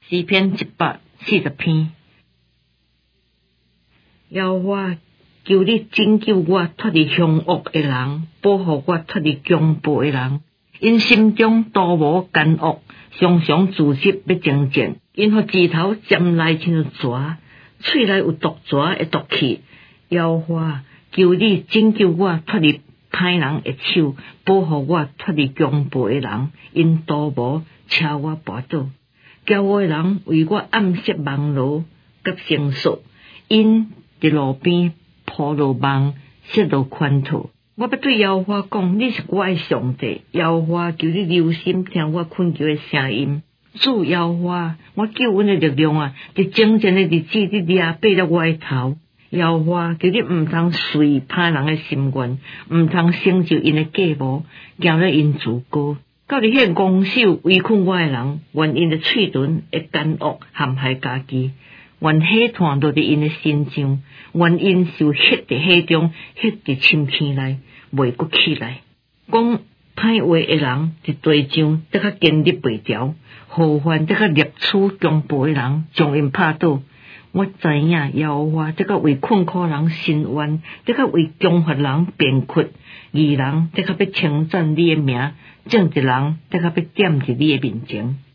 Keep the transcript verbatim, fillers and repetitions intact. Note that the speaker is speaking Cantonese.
诗篇一百四十篇。耶和华，求你拯救我脱离凶恶的人，保护我脱离强暴的人。因心中多无奸恶，常常自杀要征战。因互指头尖来亲像蛇，喙内有毒蛇会毒气。耶和华，求你拯救我脱离歹人的手，保护我脱离强暴的人。因多无车我跋倒，骄傲的人为我暗设网罗甲绳索，因伫路边铺路网，设路圈套。我要对耶和华讲，你是我的上帝。耶和华，求你留心听我恳求的声音。主耶和华，我救恩的力量啊！伫征战的日子，你抓爬了我的头。耶和华，求你毋通随歹人的心愿，毋通成就因的计谋，行了因自高。到伫迄拱手围困我的人，愿因的喙唇会奸恶陷害家己，愿火炭落伫因的身上，愿因受血伫火中，血伫深坑内，袂阁起来。讲歹话的人伫地上得较坚立袂牢，好犯得较猎取强暴的人，将因拍倒。我知影耶和华得较为困苦人伸冤，得较为强发人辩屈，义人得较要称赞你的名，正直人得较要点伫你的面前。